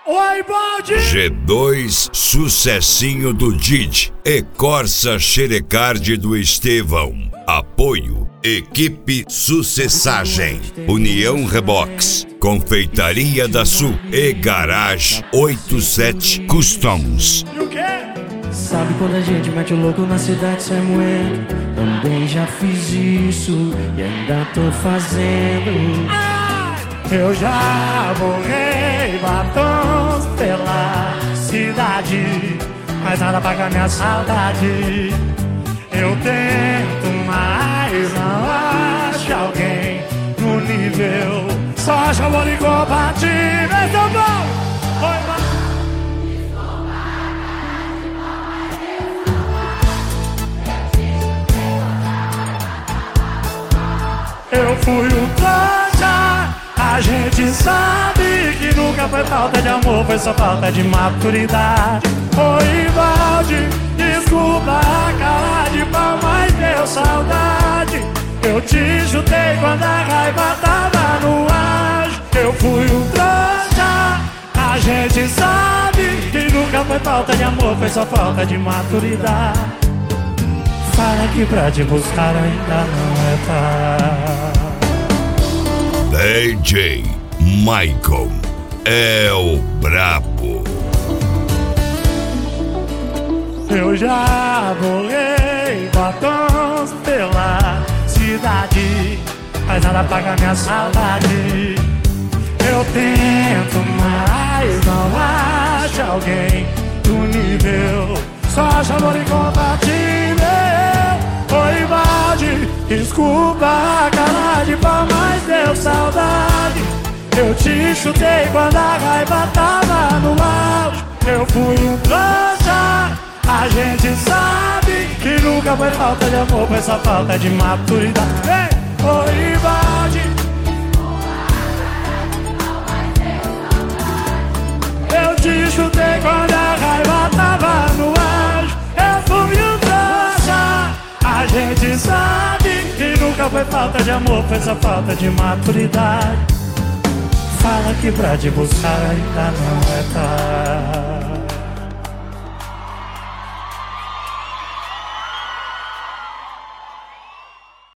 Oi, Baldi! G2, sucessinho do Didi e Corsa Xerecard do Estevão. Apoio, Equipe Sucessagem, União Rebox, Confeitaria da Sul e Garage 87 Customs. E o quê? Sabe quando a gente mete o louco na cidade sem moer? Também já fiz isso e ainda tô fazendo. Eu já borrei batons pela cidade, mas nada apaga minha saudade. Eu tento, mas não acho alguém no nível. Só acho amor incompatível. Então bom, oi, eu fui um trouxa. A gente sabe que nunca foi falta de amor, foi só falta de maturidade. Oi, Valde, desculpa a cara de pau, mas deu saudade. Eu te chutei quando a raiva tava no ar. Eu fui um trouxa. A gente sabe que nunca foi falta de amor, foi só falta de maturidade. Fala que pra te buscar ainda não é tarde. DJ Michael é o brabo. Eu já borrei batons pela cidade, mas nada apaga minha saudade. Eu tento, mas não acho alguém do nível. Só acho amor incompatível. Oi, Valde, desculpa a cara de pau, mas deu saudade. Eu te chutei quando a raiva tava no auge. Eu fui um trouxa. A gente sabe que nunca foi falta de amor, foi só falta de maturidade. Ei, oi, Valde, eu te chutei quando a raiva tava no auge. Eu fui um trouxa. A gente sabe que nunca foi falta de amor, foi só falta de maturidade. Fala que pra te buscar ainda não é tarde.